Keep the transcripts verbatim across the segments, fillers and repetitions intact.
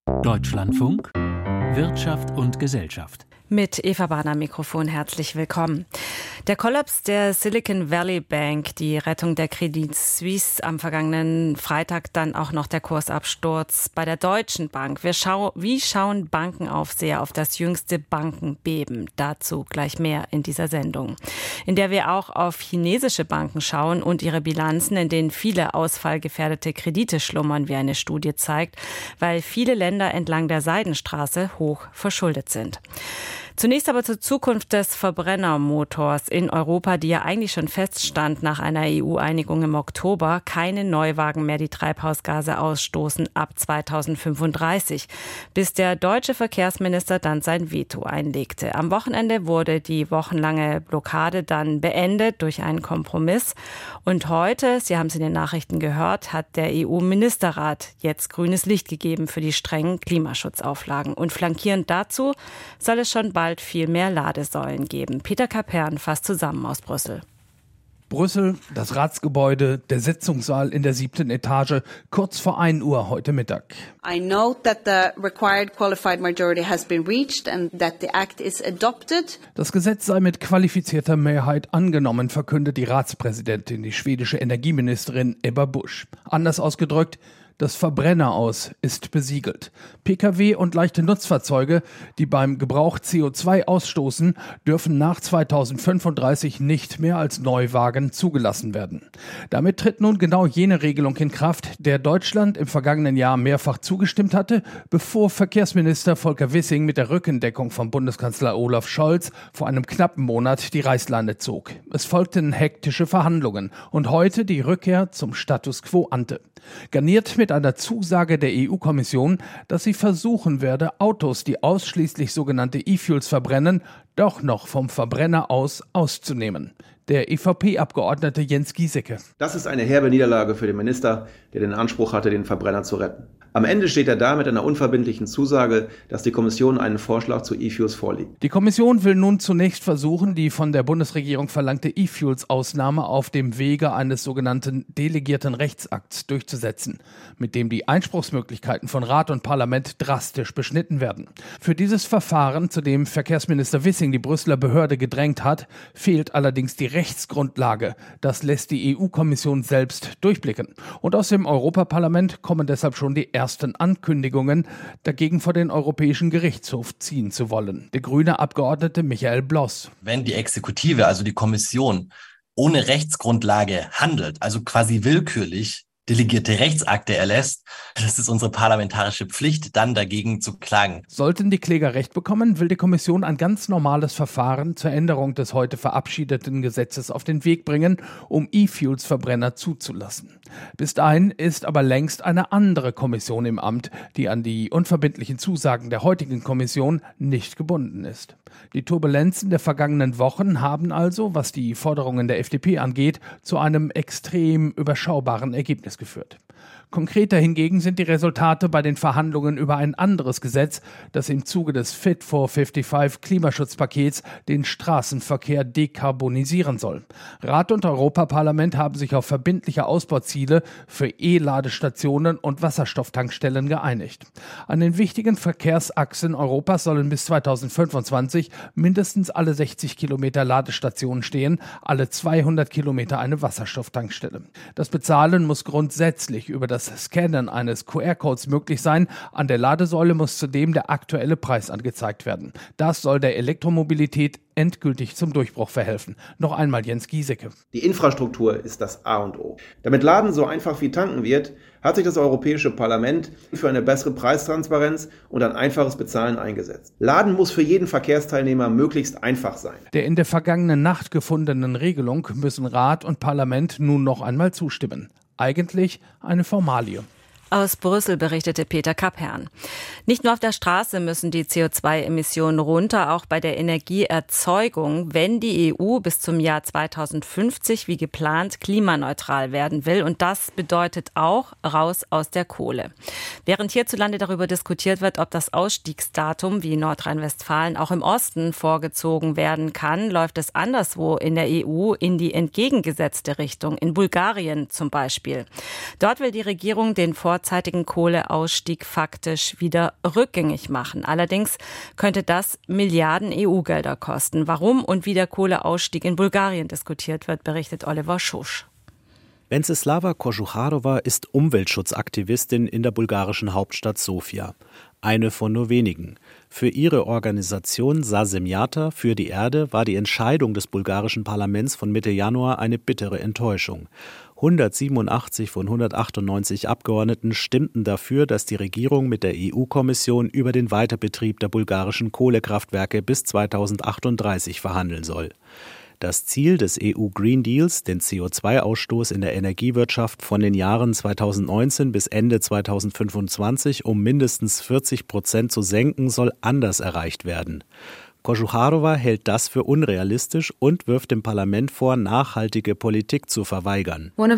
Deutschlandfunk, Wirtschaft und Gesellschaft. Mit Eva Bahn am Mikrofon, herzlich willkommen. Der Kollaps der Silicon Valley Bank, die Rettung der Credit Suisse am vergangenen Freitag, dann auch noch der Kursabsturz bei der Deutschen Bank. Wir schau- Wie schauen Bankenaufseher auf das jüngste Bankenbeben? Dazu gleich mehr in dieser Sendung, in der wir auch auf chinesische Banken schauen und ihre Bilanzen, in denen viele ausfallgefährdete Kredite schlummern, wie eine Studie zeigt, weil viele Länder entlang der Seidenstraße hoch verschuldet sind. Zunächst aber zur Zukunft des Verbrennermotors in Europa, die ja eigentlich schon feststand nach einer E U-Einigung im Oktober. Keine Neuwagen mehr, die Treibhausgase ausstoßen ab zweitausendfünfunddreißig, bis der deutsche Verkehrsminister dann sein Veto einlegte. Am Wochenende wurde die wochenlange Blockade dann beendet durch einen Kompromiss. Und heute, Sie haben es in den Nachrichten gehört, hat der E U-Ministerrat jetzt grünes Licht gegeben für die strengen Klimaschutzauflagen. Und flankierend dazu soll es schon bald viel mehr Ladesäulen geben. Peter Kapern fasst zusammen aus Brüssel. Brüssel, das Ratsgebäude, der Sitzungssaal in der siebten Etage, kurz vor ein Uhr heute Mittag. I note that the required qualified majority has been reached and that the act is adopted. Das Gesetz sei mit qualifizierter Mehrheit angenommen, verkündet die Ratspräsidentin, die schwedische Energieministerin Ebba Busch. Anders ausgedrückt, das Verbrenneraus ist besiegelt. Pkw und leichte Nutzfahrzeuge, die beim Gebrauch C O zwei ausstoßen, dürfen nach zweitausendfünfunddreißig nicht mehr als Neuwagen zugelassen werden. Damit tritt nun genau jene Regelung in Kraft, der Deutschland im vergangenen Jahr mehrfach zugestimmt hatte, bevor Verkehrsminister Volker Wissing mit der Rückendeckung von Bundeskanzler Olaf Scholz vor einem knappen Monat die Reißleine zog. Es folgten hektische Verhandlungen und heute die Rückkehr zum Status quo ante. Garniert mit einer Zusage der E U-Kommission, dass sie versuchen werde, Autos, die ausschließlich sogenannte E-Fuels verbrennen, doch noch vom Verbrenner aus auszunehmen. Der E V P-Abgeordnete Jens Giesecke. Das ist eine herbe Niederlage für den Minister, der den Anspruch hatte, den Verbrenner zu retten. Am Ende steht er da mit einer unverbindlichen Zusage, dass die Kommission einen Vorschlag zu E-Fuels vorlegt. Die Kommission will nun zunächst versuchen, die von der Bundesregierung verlangte E-Fuels-Ausnahme auf dem Wege eines sogenannten delegierten Rechtsakts durchzusetzen, mit dem die Einspruchsmöglichkeiten von Rat und Parlament drastisch beschnitten werden. Für dieses Verfahren, zu dem Verkehrsminister Wissing die Brüsseler Behörde gedrängt hat, fehlt allerdings die Rechtsgrundlage. Das lässt die E U-Kommission selbst durchblicken. Und aus dem Europaparlament kommen deshalb schon die ersten Ankündigungen, dagegen vor den Europäischen Gerichtshof ziehen zu wollen. Der grüne Abgeordnete Michael Bloss. Wenn die Exekutive, also die Kommission, ohne Rechtsgrundlage handelt, also quasi willkürlich delegierte Rechtsakte erlässt, das ist unsere parlamentarische Pflicht, dann dagegen zu klagen. Sollten die Kläger Recht bekommen, will die Kommission ein ganz normales Verfahren zur Änderung des heute verabschiedeten Gesetzes auf den Weg bringen, um E-Fuels-Verbrenner zuzulassen. Bis dahin ist aber längst eine andere Kommission im Amt, die an die unverbindlichen Zusagen der heutigen Kommission nicht gebunden ist. Die Turbulenzen der vergangenen Wochen haben also, was die Forderungen der F D P angeht, zu einem extrem überschaubaren Ergebnis geführt. Konkreter hingegen sind die Resultate bei den Verhandlungen über ein anderes Gesetz, das im Zuge des Fit for fünfundfünfzig Klimaschutzpakets den Straßenverkehr dekarbonisieren soll. Rat und Europaparlament haben sich auf verbindliche Ausbauziele für E-Ladestationen und Wasserstofftankstellen geeinigt. An den wichtigen Verkehrsachsen Europas sollen bis zweitausendfünfundzwanzig mindestens alle sechzig Kilometer Ladestationen stehen, alle zweihundert Kilometer eine Wasserstofftankstelle. Das Bezahlen muss grundsätzlich über das Scannen eines Q R-Codes möglich sein. An der Ladesäule muss zudem der aktuelle Preis angezeigt werden. Das soll der Elektromobilität endgültig zum Durchbruch verhelfen. Noch einmal Jens Giesecke. Die Infrastruktur ist das A und O. Damit Laden so einfach wie tanken wird, hat sich das Europäische Parlament für eine bessere Preistransparenz und ein einfaches Bezahlen eingesetzt. Laden muss für jeden Verkehrsteilnehmer möglichst einfach sein. Der in der vergangenen Nacht gefundenen Regelung müssen Rat und Parlament nun noch einmal zustimmen. Eigentlich eine Formalie. Aus Brüssel berichtete Peter Kapern. Nicht nur auf der Straße müssen die C O zwei Emissionen runter, auch bei der Energieerzeugung, wenn die E U bis zum Jahr zweitausendfünfzig wie geplant klimaneutral werden will. Und das bedeutet auch raus aus der Kohle. Während hierzulande darüber diskutiert wird, ob das Ausstiegsdatum wie in Nordrhein-Westfalen auch im Osten vorgezogen werden kann, läuft es anderswo in der E U in die entgegengesetzte Richtung, in Bulgarien zum Beispiel. Dort will die Regierung den Vor vorzeitigen Kohleausstieg faktisch wieder rückgängig machen. Allerdings könnte das Milliarden E U-Gelder kosten. Warum und wie der Kohleausstieg in Bulgarien diskutiert wird, berichtet Oliver Schosch. Wenceslava Kožucharova ist Umweltschutzaktivistin in der bulgarischen Hauptstadt Sofia. Eine von nur wenigen. Für ihre Organisation Sasemjata für die Erde war die Entscheidung des bulgarischen Parlaments von Mitte Januar eine bittere Enttäuschung. hundertsiebenundachtzig von hundertachtundneunzig Abgeordneten stimmten dafür, dass die Regierung mit der E U-Kommission über den Weiterbetrieb der bulgarischen Kohlekraftwerke bis zweitausendachtunddreißig verhandeln soll. Das Ziel des E U-Green Deals, den C O zwei Ausstoß in der Energiewirtschaft von den Jahren zweitausendneunzehn bis Ende zweitausendfünfundzwanzig um mindestens vierzig Prozent zu senken, soll anders erreicht werden. Kožucharova hält das für unrealistisch und wirft dem Parlament vor, nachhaltige Politik zu verweigern. Eines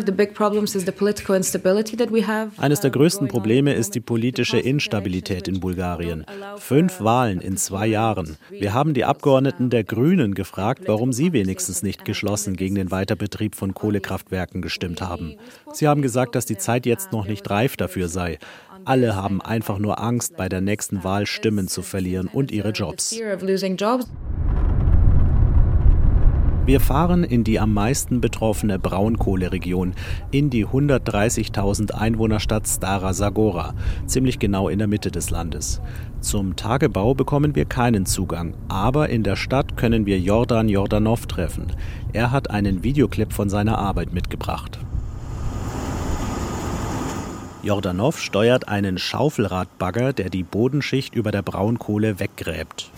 der größten Probleme ist die politische Instabilität in Bulgarien. Fünf Wahlen in zwei Jahren. Wir haben die Abgeordneten der Grünen gefragt, warum sie wenigstens nicht geschlossen gegen den Weiterbetrieb von Kohlekraftwerken gestimmt haben. Sie haben gesagt, dass die Zeit jetzt noch nicht reif dafür sei. Alle haben einfach nur Angst, bei der nächsten Wahl Stimmen zu verlieren und ihre Jobs. Wir fahren in die am meisten betroffene Braunkohleregion, in die hundertdreißigtausend Einwohnerstadt Stara Zagora, ziemlich genau in der Mitte des Landes. Zum Tagebau bekommen wir keinen Zugang, aber in der Stadt können wir Jordan Jordanov treffen. Er hat einen Videoclip von seiner Arbeit mitgebracht. Jordanov steuert einen Schaufelradbagger, der die Bodenschicht über der Braunkohle weggräbt.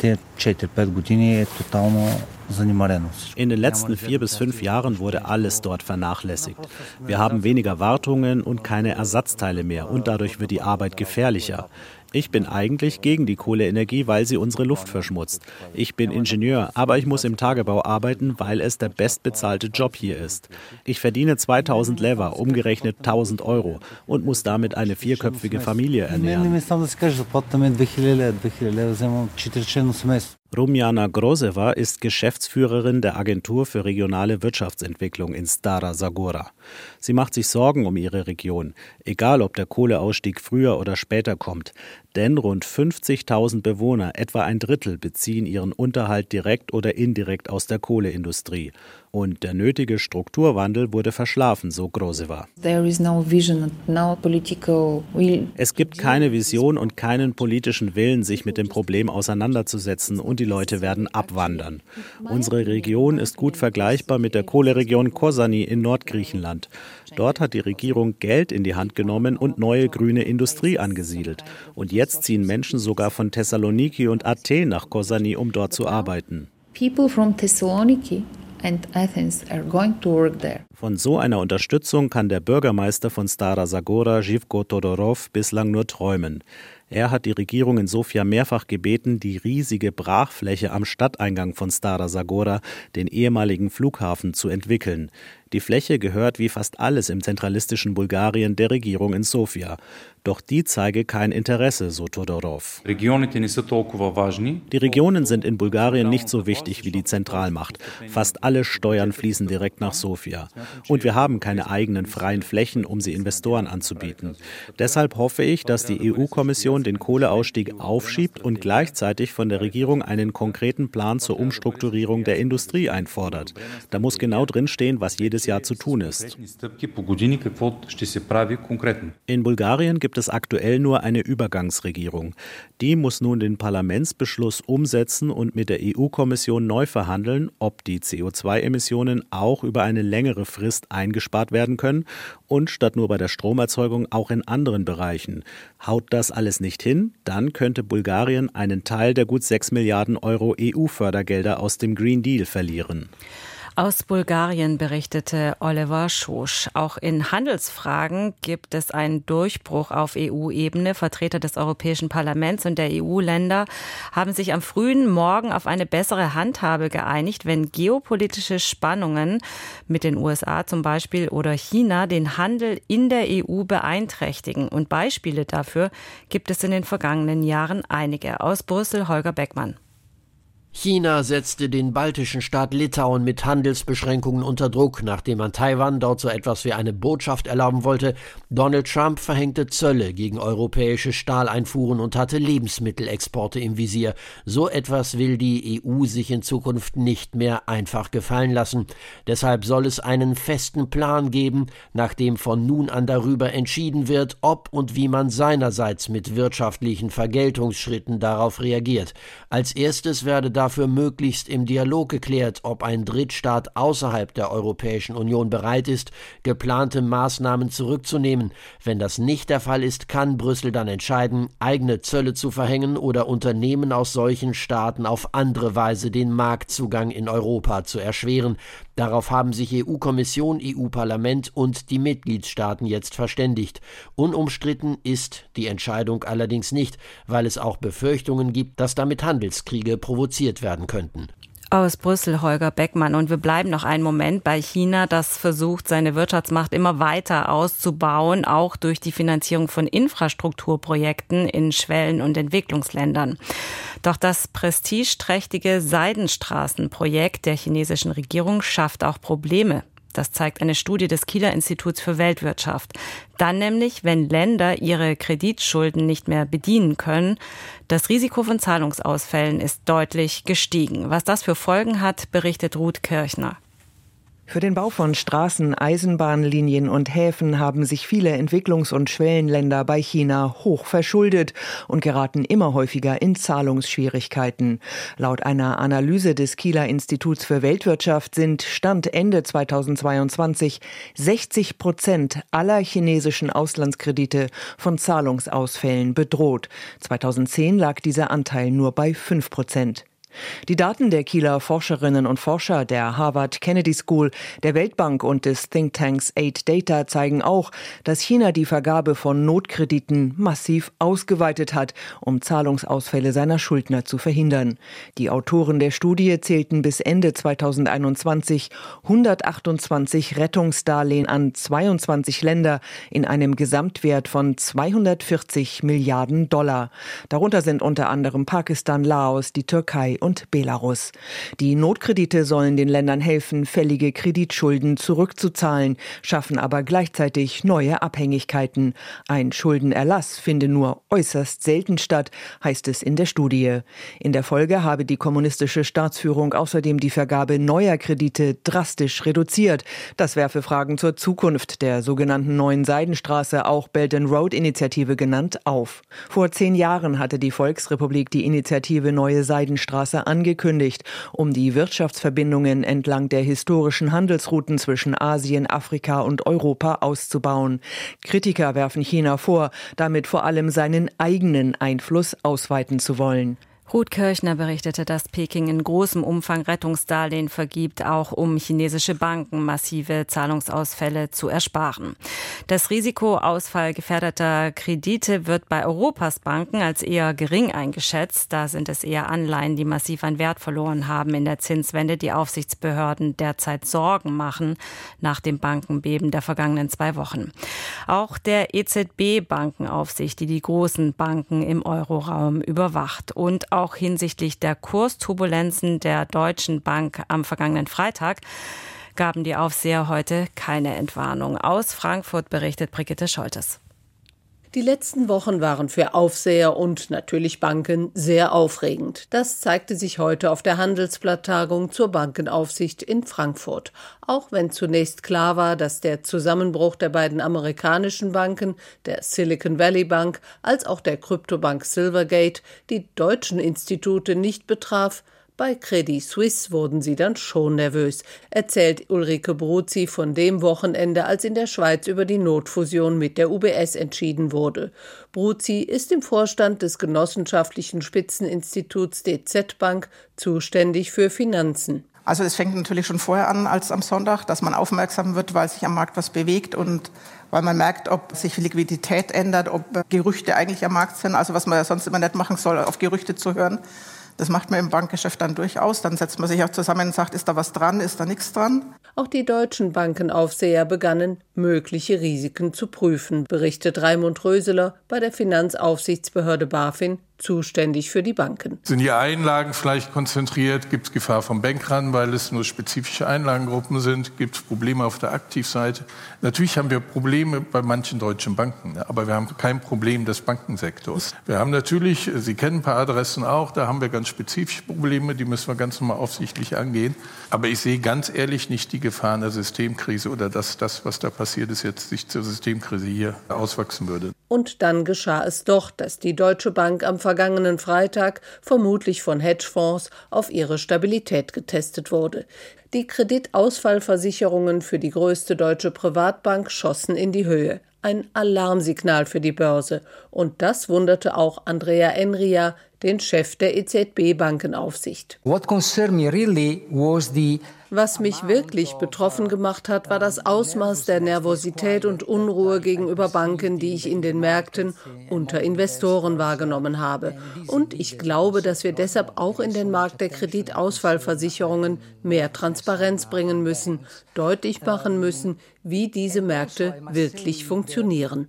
In den letzten vier bis fünf Jahren wurde alles dort vernachlässigt. Wir haben weniger Wartungen und keine Ersatzteile mehr und dadurch wird die Arbeit gefährlicher. Ich bin eigentlich gegen die Kohleenergie, weil sie unsere Luft verschmutzt. Ich bin Ingenieur, aber ich muss im Tagebau arbeiten, weil es der bestbezahlte Job hier ist. Ich verdiene zweitausend Lever, umgerechnet tausend Euro, und muss damit eine vierköpfige Familie ernähren. Rumjana Grozeva ist Geschäftsführerin der Agentur für regionale Wirtschaftsentwicklung in Stara Zagora. Sie macht sich Sorgen um ihre Region, egal ob der Kohleausstieg früher oder später kommt. Denn rund fünfzigtausend Bewohner, etwa ein Drittel, beziehen ihren Unterhalt direkt oder indirekt aus der Kohleindustrie. Und der nötige Strukturwandel wurde verschlafen, so Grozeva. Es gibt keine Vision und keinen politischen Willen, sich mit dem Problem auseinanderzusetzen, und die Leute werden abwandern. Unsere Region ist gut vergleichbar mit der Kohleregion Kozani in Nordgriechenland. Dort hat die Regierung Geld in die Hand genommen und neue grüne Industrie angesiedelt. Und jetzt ziehen Menschen sogar von Thessaloniki und Athen nach Kozani, um dort zu arbeiten. People from Thessaloniki and Athens are going to work there. Von so einer Unterstützung kann der Bürgermeister von Stara Zagora, Živko Todorov, bislang nur träumen. Er hat die Regierung in Sofia mehrfach gebeten, die riesige Brachfläche am Stadteingang von Stara Zagora, den ehemaligen Flughafen, zu entwickeln. Die Fläche gehört wie fast alles im zentralistischen Bulgarien der Regierung in Sofia. Doch die zeige kein Interesse, so Todorov. Die Regionen sind in Bulgarien nicht so wichtig wie die Zentralmacht. Fast alle Steuern fließen direkt nach Sofia. Und wir haben keine eigenen freien Flächen, um sie Investoren anzubieten. Deshalb hoffe ich, dass die E U-Kommission den Kohleausstieg aufschiebt und gleichzeitig von der Regierung einen konkreten Plan zur Umstrukturierung der Industrie einfordert. Da muss genau drinstehen, was jedes Jahr zu tun ist. In Bulgarien gibt es aktuell nur eine Übergangsregierung. Die muss nun den Parlamentsbeschluss umsetzen und mit der E U-Kommission neu verhandeln, ob die C O zwei Emissionen auch über eine längere Frist eingespart werden können und statt nur bei der Stromerzeugung auch in anderen Bereichen. Haut das alles nicht hin, dann könnte Bulgarien einen Teil der gut sechs Milliarden Euro E U-Fördergelder aus dem Green Deal verlieren. Aus Bulgarien berichtete Oliver Schosch. Auch in Handelsfragen gibt es einen Durchbruch auf E U-Ebene. Vertreter des Europäischen Parlaments und der E U-Länder haben sich am frühen Morgen auf eine bessere Handhabe geeinigt, wenn geopolitische Spannungen mit den U S A zum Beispiel oder China den Handel in der E U beeinträchtigen. Und Beispiele dafür gibt es in den vergangenen Jahren einige. Aus Brüssel Holger Beckmann. China setzte den baltischen Staat Litauen mit Handelsbeschränkungen unter Druck, nachdem man Taiwan dort so etwas wie eine Botschaft erlauben wollte. Donald Trump verhängte Zölle gegen europäische Stahleinfuhren und hatte Lebensmittelexporte im Visier. So etwas will die E U sich in Zukunft nicht mehr einfach gefallen lassen. Deshalb soll es einen festen Plan geben, nach dem von nun an darüber entschieden wird, ob und wie man seinerseits mit wirtschaftlichen Vergeltungsschritten darauf reagiert. Als erstes werde da dafür möglichst im Dialog geklärt, ob ein Drittstaat außerhalb der Europäischen Union bereit ist, geplante Maßnahmen zurückzunehmen. Wenn das nicht der Fall ist, kann Brüssel dann entscheiden, eigene Zölle zu verhängen oder Unternehmen aus solchen Staaten auf andere Weise den Marktzugang in Europa zu erschweren. Darauf haben sich E U-Kommission, E U-Parlament und die Mitgliedstaaten jetzt verständigt. Unumstritten ist die Entscheidung allerdings nicht, weil es auch Befürchtungen gibt, dass damit Handelskriege provoziert werden könnten. Aus Brüssel Holger Beckmann. Und wir bleiben noch einen Moment bei China, das versucht, seine Wirtschaftsmacht immer weiter auszubauen, auch durch die Finanzierung von Infrastrukturprojekten in Schwellen- und Entwicklungsländern. Doch das prestigeträchtige Seidenstraßenprojekt der chinesischen Regierung schafft auch Probleme. Das zeigt eine Studie des Kieler Instituts für Weltwirtschaft. Dann nämlich, wenn Länder ihre Kreditschulden nicht mehr bedienen können. Das Risiko von Zahlungsausfällen ist deutlich gestiegen. Was das für Folgen hat, berichtet Ruth Kirchner. Für den Bau von Straßen, Eisenbahnlinien und Häfen haben sich viele Entwicklungs- und Schwellenländer bei China hoch verschuldet und geraten immer häufiger in Zahlungsschwierigkeiten. Laut einer Analyse des Kieler Instituts für Weltwirtschaft sind Stand Ende zweitausendzweiundzwanzig sechzig Prozent aller chinesischen Auslandskredite von Zahlungsausfällen bedroht. zweitausendzehn lag dieser Anteil nur bei fünf Prozent. Die Daten der Kieler Forscherinnen und Forscher der Harvard Kennedy School, der Weltbank und des Thinktanks Eight Data zeigen auch, dass China die Vergabe von Notkrediten massiv ausgeweitet hat, um Zahlungsausfälle seiner Schuldner zu verhindern. Die Autoren der Studie zählten bis Ende zweitausendeinundzwanzig hundertachtundzwanzig Rettungsdarlehen an zweiundzwanzig Länder in einem Gesamtwert von zweihundertvierzig Milliarden Dollar. Darunter sind unter anderem Pakistan, Laos, die Türkei und Belarus. Die Notkredite sollen den Ländern helfen, fällige Kreditschulden zurückzuzahlen, schaffen aber gleichzeitig neue Abhängigkeiten. Ein Schuldenerlass finde nur äußerst selten statt, heißt es in der Studie. In der Folge habe die kommunistische Staatsführung außerdem die Vergabe neuer Kredite drastisch reduziert. Das werfe Fragen zur Zukunft der sogenannten Neuen Seidenstraße, auch Belt and Road Initiative genannt, auf. Vor zehn Jahren hatte die Volksrepublik die Initiative Neue Seidenstraße angekündigt, um die Wirtschaftsverbindungen entlang der historischen Handelsrouten zwischen Asien, Afrika und Europa auszubauen. Kritiker werfen China vor, damit vor allem seinen eigenen Einfluss ausweiten zu wollen. Ruth Kirchner berichtete, dass Peking in großem Umfang Rettungsdarlehen vergibt, auch um chinesische Banken massive Zahlungsausfälle zu ersparen. Das Risiko ausfallgefährdeter Kredite wird bei Europas Banken als eher gering eingeschätzt. Da sind es eher Anleihen, die massiv an Wert verloren haben in der Zinswende, die Aufsichtsbehörden derzeit Sorgen machen nach dem Bankenbeben der vergangenen zwei Wochen. Auch der E Z B-Bankenaufsicht, die die großen Banken im Euroraum überwacht, und auch hinsichtlich der Kursturbulenzen der Deutschen Bank am vergangenen Freitag gaben die Aufseher heute keine Entwarnung. Aus Frankfurt berichtet Brigitte Scholtes. Die letzten Wochen waren für Aufseher und natürlich Banken sehr aufregend. Das zeigte sich heute auf der Handelsblatttagung zur Bankenaufsicht in Frankfurt. Auch wenn zunächst klar war, dass der Zusammenbruch der beiden amerikanischen Banken, der Silicon Valley Bank als auch der Kryptobank Silvergate, die deutschen Institute nicht betraf, bei Credit Suisse wurden sie dann schon nervös, erzählt Ulrike Bruzi von dem Wochenende, als in der Schweiz über die Notfusion mit der U B S entschieden wurde. Bruzi ist im Vorstand des genossenschaftlichen Spitzeninstituts D Z Bank zuständig für Finanzen. Also es fängt natürlich schon vorher an als am Sonntag, dass man aufmerksam wird, weil sich am Markt was bewegt und weil man merkt, ob sich Liquidität ändert, ob Gerüchte eigentlich am Markt sind. Also was man ja sonst immer nicht machen soll, auf Gerüchte zu hören. Das macht man im Bankgeschäft dann durchaus. Dann setzt man sich auch zusammen und sagt, ist da was dran, ist da nichts dran. Auch die deutschen Bankenaufseher begannen, mögliche Risiken zu prüfen, berichtet Raimund Röseler bei der Finanzaufsichtsbehörde BaFin zuständig für die Banken. Sind die Einlagen vielleicht konzentriert? Gibt es Gefahr vom Bankrun, weil es nur spezifische Einlagengruppen sind? Gibt es Probleme auf der Aktivseite? Natürlich haben wir Probleme bei manchen deutschen Banken, aber wir haben kein Problem des Bankensektors. Wir haben natürlich, Sie kennen ein paar Adressen auch, da haben wir ganz spezifische Probleme, die müssen wir ganz normal aufsichtlich angehen. Aber ich sehe ganz ehrlich nicht die Gefahr einer Systemkrise oder dass das, was da passiert ist, jetzt sich zur Systemkrise hier auswachsen würde. Und dann geschah es doch, dass die Deutsche Bank am vergangenen Freitag vermutlich von Hedgefonds auf ihre Stabilität getestet wurde. Die Kreditausfallversicherungen für die größte deutsche Privatbank schossen in die Höhe. Ein Alarmsignal für die Börse. Und das wunderte auch Andrea Enria, den Chef der E Z B-Bankenaufsicht. What concerned me really was the Was mich wirklich betroffen gemacht hat, war das Ausmaß der Nervosität und Unruhe gegenüber Banken, die ich in den Märkten unter Investoren wahrgenommen habe. Und ich glaube, dass wir deshalb auch in den Markt der Kreditausfallversicherungen mehr Transparenz bringen müssen, deutlich machen müssen, wie diese Märkte wirklich funktionieren.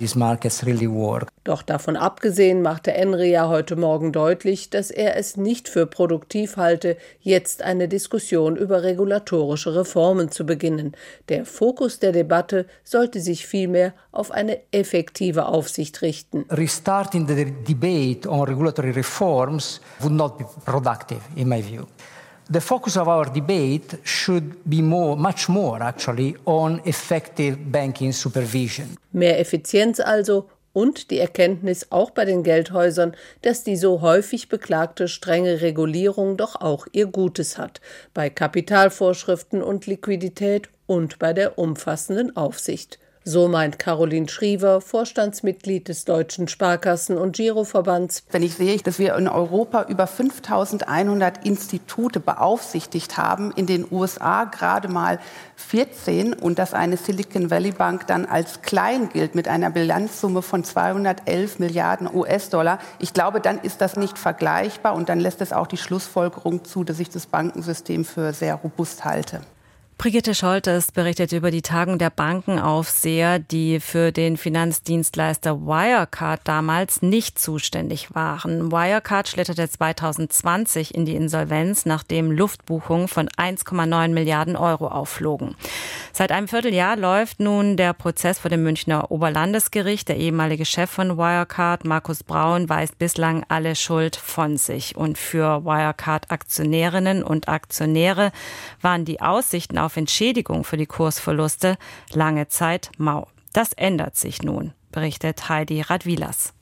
Doch davon abgesehen machte Enria heute Morgen deutlich, dass er es nicht für produktiv halte, jetzt eine Diskussion über regulatorische Reformen zu beginnen. Der Fokus der Debatte sollte sich vielmehr auf eine effektive Aufsicht richten. Restarting the debate on regulatory reforms would not be productive, in my view. The focus of our debate should be more, much more actually, on effective banking supervision. Mehr Effizienz also und die Erkenntnis auch bei den Geldhäusern, dass die so häufig beklagte strenge Regulierung doch auch ihr Gutes hat, bei Kapitalvorschriften und Liquidität und bei der umfassenden Aufsicht. So meint Caroline Schriever, Vorstandsmitglied des Deutschen Sparkassen- und Giroverbands. Wenn ich sehe, dass wir in Europa über fünftausendeinhundert Institute beaufsichtigt haben, in den U S A gerade mal vierzehn und dass eine Silicon Valley Bank dann als klein gilt mit einer Bilanzsumme von zweihundertelf Milliarden U S-Dollar, ich glaube, dann ist das nicht vergleichbar und dann lässt es auch die Schlussfolgerung zu, dass ich das Bankensystem für sehr robust halte. Brigitte Scholtes berichtet über die Tagung der Bankenaufseher, die für den Finanzdienstleister Wirecard damals nicht zuständig waren. Wirecard schlitterte zweitausendzwanzig in die Insolvenz, nachdem Luftbuchungen von eins Komma neun Milliarden Euro aufflogen. Seit einem Vierteljahr läuft nun der Prozess vor dem Münchner Oberlandesgericht. Der ehemalige Chef von Wirecard, Markus Braun, weist bislang alle Schuld von sich. Und für Wirecard-Aktionärinnen und Aktionäre waren die Aussichten auf Entschädigung für die Kursverluste lange Zeit mau. Das ändert sich nun, berichtet Heidi Radwilas.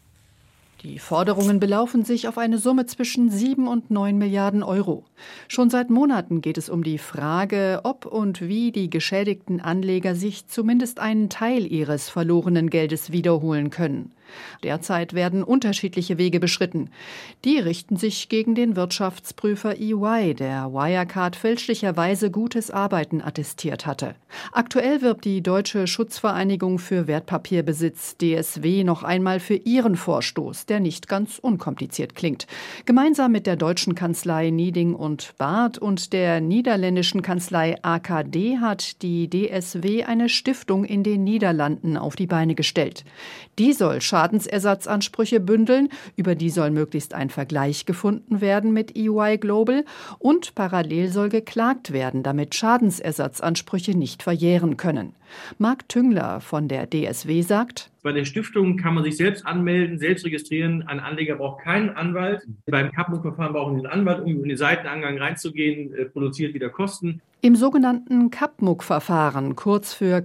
Die Forderungen belaufen sich auf eine Summe zwischen sieben und neun Milliarden Euro. Schon seit Monaten geht es um die Frage, ob und wie die geschädigten Anleger sich zumindest einen Teil ihres verlorenen Geldes wiederholen können. Derzeit werden unterschiedliche Wege beschritten. Die richten sich gegen den Wirtschaftsprüfer E Y, der Wirecard fälschlicherweise gutes Arbeiten attestiert hatte. Aktuell wirbt die Deutsche Schutzvereinigung für Wertpapierbesitz D S W noch einmal für ihren Vorstoß, der nicht ganz unkompliziert klingt. Gemeinsam mit der deutschen Kanzlei Nieding und Barth und der niederländischen Kanzlei A K D hat die D S W eine Stiftung in den Niederlanden auf die Beine gestellt. Die soll Schadensersatzansprüche bündeln, über die soll möglichst ein Vergleich gefunden werden mit E Y Global und parallel soll geklagt werden, damit Schadensersatzansprüche nicht verjähren können. Marc Tüngler von der D S W sagt: Bei der Stiftung kann man sich selbst anmelden, selbst registrieren. Ein Anleger braucht keinen Anwalt. Beim Kappungsverfahren brauchen Sie einen Anwalt, um in den Seitenangang reinzugehen, produziert wieder Kosten. Im sogenannten Kappmuck-Verfahren, kurz für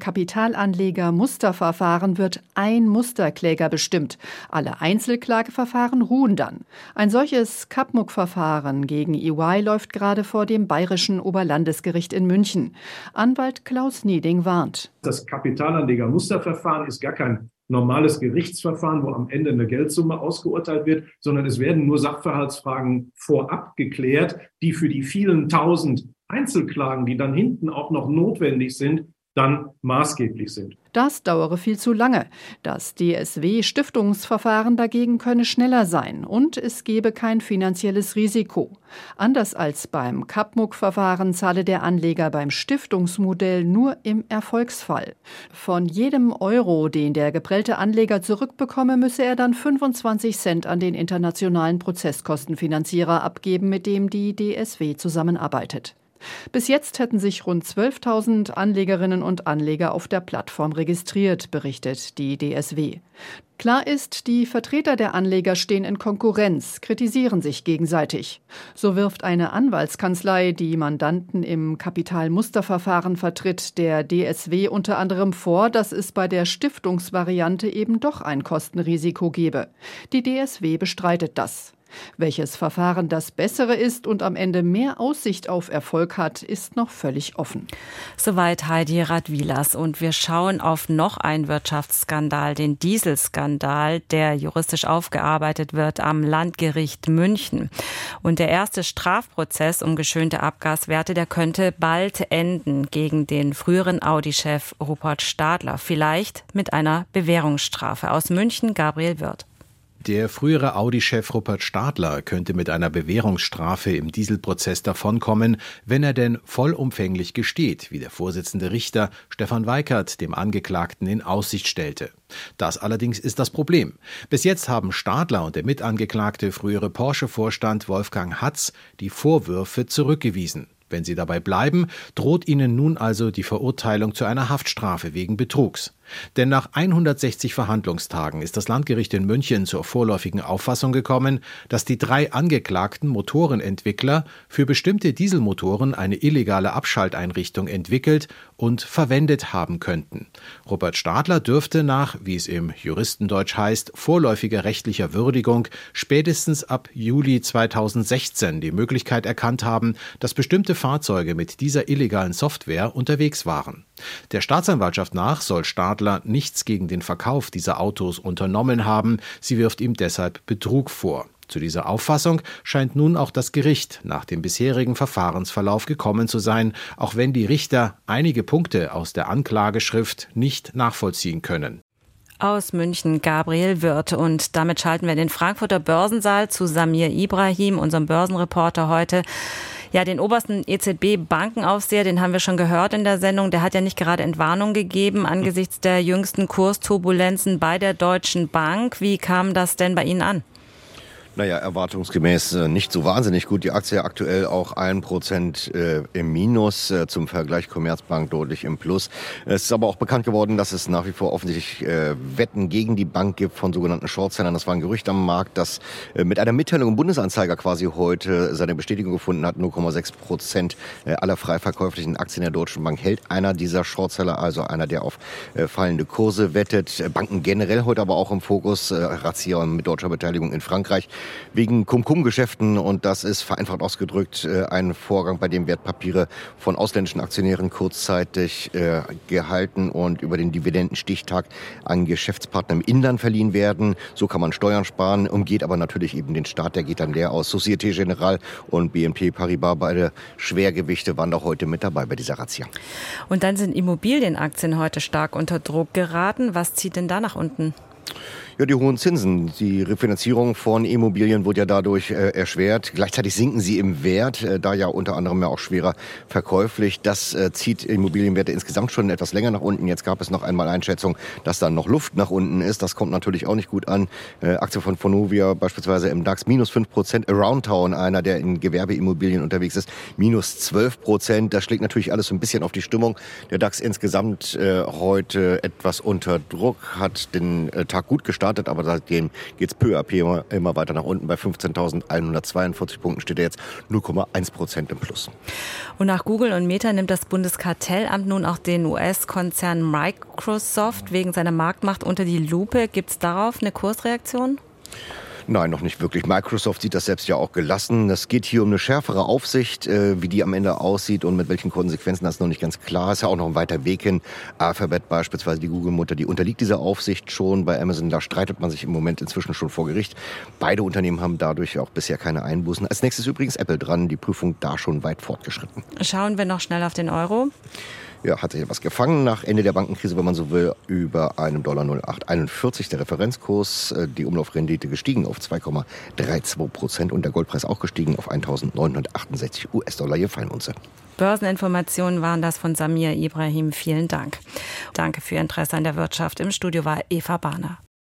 Kapitalanleger-Musterverfahren, wird ein Musterkläger bestimmt. Alle Einzelklageverfahren ruhen dann. Ein solches Kappmuck-Verfahren gegen E Y läuft gerade vor dem Bayerischen Oberlandesgericht in München. Anwalt Klaus Nieding warnt: Das Kapitalanleger-Musterverfahren ist gar kein normales Gerichtsverfahren, wo am Ende eine Geldsumme ausgeurteilt wird, sondern es werden nur Sachverhaltsfragen vorab geklärt, die für die vielen tausend Einzelklagen, die dann hinten auch noch notwendig sind, dann maßgeblich sind. Das dauere viel zu lange. Das D S W-Stiftungsverfahren dagegen könne schneller sein und es gebe kein finanzielles Risiko. Anders als beim Kapmuck-Verfahren zahle der Anleger beim Stiftungsmodell nur im Erfolgsfall. Von jedem Euro, den der geprellte Anleger zurückbekomme, müsse er dann fünfundzwanzig Cent an den internationalen Prozesskostenfinanzierer abgeben, mit dem die D S W zusammenarbeitet. Bis jetzt hätten sich rund zwölftausend Anlegerinnen und Anleger auf der Plattform registriert, berichtet die D S W. Klar ist, die Vertreter der Anleger stehen in Konkurrenz, kritisieren sich gegenseitig. So wirft eine Anwaltskanzlei, die Mandanten im Kapitalmusterverfahren vertritt, der D S W unter anderem vor, dass es bei der Stiftungsvariante eben doch ein Kostenrisiko gebe. Die D S W bestreitet das. Welches Verfahren das bessere ist und am Ende mehr Aussicht auf Erfolg hat, ist noch völlig offen. Soweit Heidi Radwilas. Und wir schauen auf noch einen Wirtschaftsskandal, den Dieselskandal, der juristisch aufgearbeitet wird am Landgericht München. Und der erste Strafprozess um geschönte Abgaswerte, der könnte bald enden gegen den früheren Audi-Chef Rupert Stadler. Vielleicht mit einer Bewährungsstrafe. Aus München, Gabriel Wirth. Der frühere Audi-Chef Rupert Stadler könnte mit einer Bewährungsstrafe im Dieselprozess davonkommen, wenn er denn vollumfänglich gesteht, wie der Vorsitzende Richter Stefan Weikert dem Angeklagten in Aussicht stellte. Das allerdings ist das Problem. Bis jetzt haben Stadler und der Mitangeklagte frühere Porsche-Vorstand Wolfgang Hatz die Vorwürfe zurückgewiesen. Wenn sie dabei bleiben, droht ihnen nun also die Verurteilung zu einer Haftstrafe wegen Betrugs. Denn nach hundertsechzig Verhandlungstagen ist das Landgericht in München zur vorläufigen Auffassung gekommen, dass die drei angeklagten Motorenentwickler für bestimmte Dieselmotoren eine illegale Abschalteinrichtung entwickelt und verwendet haben könnten. Rupert Stadler dürfte nach, wie es im Juristendeutsch heißt, vorläufiger rechtlicher Würdigung spätestens ab Juli zweitausendsechzehn die Möglichkeit erkannt haben, dass bestimmte Fahrzeuge mit dieser illegalen Software unterwegs waren. Der Staatsanwaltschaft nach soll Stadler nichts gegen den Verkauf dieser Autos unternommen haben. Sie wirft ihm deshalb Betrug vor. Zu dieser Auffassung scheint nun auch das Gericht nach dem bisherigen Verfahrensverlauf gekommen zu sein, auch wenn die Richter einige Punkte aus der Anklageschrift nicht nachvollziehen können. Aus München Gabriel Wirth. Und damit schalten wir in den Frankfurter Börsensaal zu Samir Ibrahim, unserem Börsenreporter heute. Ja, den obersten E Z B-Bankenaufseher, den haben wir schon gehört in der Sendung, der hat ja nicht gerade Entwarnung gegeben angesichts der jüngsten Kursturbulenzen bei der Deutschen Bank. Wie kam das denn bei Ihnen an? Naja, erwartungsgemäß äh, nicht so wahnsinnig gut. Die Aktie aktuell auch ein Prozent äh, im Minus, äh, zum Vergleich Commerzbank deutlich im Plus. Es ist aber auch bekannt geworden, dass es nach wie vor offensichtlich äh, Wetten gegen die Bank gibt von sogenannten Shortsellern. Das war ein Gerücht am Markt, das äh, mit einer Mitteilung im Bundesanzeiger quasi heute seine Bestätigung gefunden hat. null Komma sechs Prozent äh, aller frei verkäuflichen Aktien der Deutschen Bank hält einer dieser Shortseller, also einer, der auf äh, fallende Kurse wettet. Banken generell heute aber auch im Fokus, äh, Razzia mit deutscher Beteiligung in Frankreich. Wegen Cum-Cum-Geschäften, und das ist vereinfacht ausgedrückt ein Vorgang, bei dem Wertpapiere von ausländischen Aktionären kurzzeitig äh, gehalten und über den Dividendenstichtag an Geschäftspartner im Inland verliehen werden. So kann man Steuern sparen, umgeht aber natürlich eben den Staat, der geht dann leer aus. Société Générale und B N P Paribas, beide Schwergewichte, waren auch heute mit dabei bei dieser Razzia. Und dann sind Immobilienaktien heute stark unter Druck geraten. Was zieht denn da nach unten? Ja, die hohen Zinsen. Die Refinanzierung von Immobilien wurde ja dadurch äh, erschwert. Gleichzeitig sinken sie im Wert, äh, da ja unter anderem ja auch schwerer verkäuflich. Das äh, zieht Immobilienwerte insgesamt schon etwas länger nach unten. Jetzt gab es noch einmal Einschätzung, dass da noch Luft nach unten ist. Das kommt natürlich auch nicht gut an. Äh, Aktie von Vonovia beispielsweise im DAX minus fünf Prozent. Aroundtown, einer, der in Gewerbeimmobilien unterwegs ist, minus zwölf Prozent. Das schlägt natürlich alles so ein bisschen auf die Stimmung. Der DAX insgesamt äh, heute etwas unter Druck, hat den äh, Tag gut gestartet. Aber seitdem geht es peu à peu immer, immer weiter nach unten. Bei fünfzehntausendeinhundertzweiundvierzig Punkten steht er jetzt null Komma eins Prozent im Plus. Und nach Google und Meta nimmt das Bundeskartellamt nun auch den U S-Konzern Microsoft wegen seiner Marktmacht unter die Lupe. Gibt es darauf eine Kursreaktion? Nein, noch nicht wirklich. Microsoft sieht das selbst ja auch gelassen. Es geht hier um eine schärfere Aufsicht, äh, wie die am Ende aussieht und mit welchen Konsequenzen, das ist noch nicht ganz klar. Ist ja auch noch ein weiter Weg hin. Alphabet beispielsweise, die Google-Mutter, die unterliegt dieser Aufsicht schon. Bei Amazon, da streitet man sich im Moment inzwischen schon vor Gericht. Beide Unternehmen haben dadurch auch bisher keine Einbußen. Als nächstes übrigens Apple dran, die Prüfung da schon weit fortgeschritten. Schauen wir noch schnell auf den Euro. ja, hat sich etwas gefangen nach Ende der Bankenkrise, wenn man so will, über einem Dollar null Komma acht einundvierzig. Der Referenzkurs, die Umlaufrendite gestiegen auf zwei Komma zweiunddreißig Prozent und der Goldpreis auch gestiegen auf eintausendneunhundertachtundsechzig US-Dollar je Feinunze. Börseninformationen waren das von Samir Ibrahim. Vielen Dank. Danke für Ihr Interesse an der Wirtschaft. Im Studio war Eva Bahner.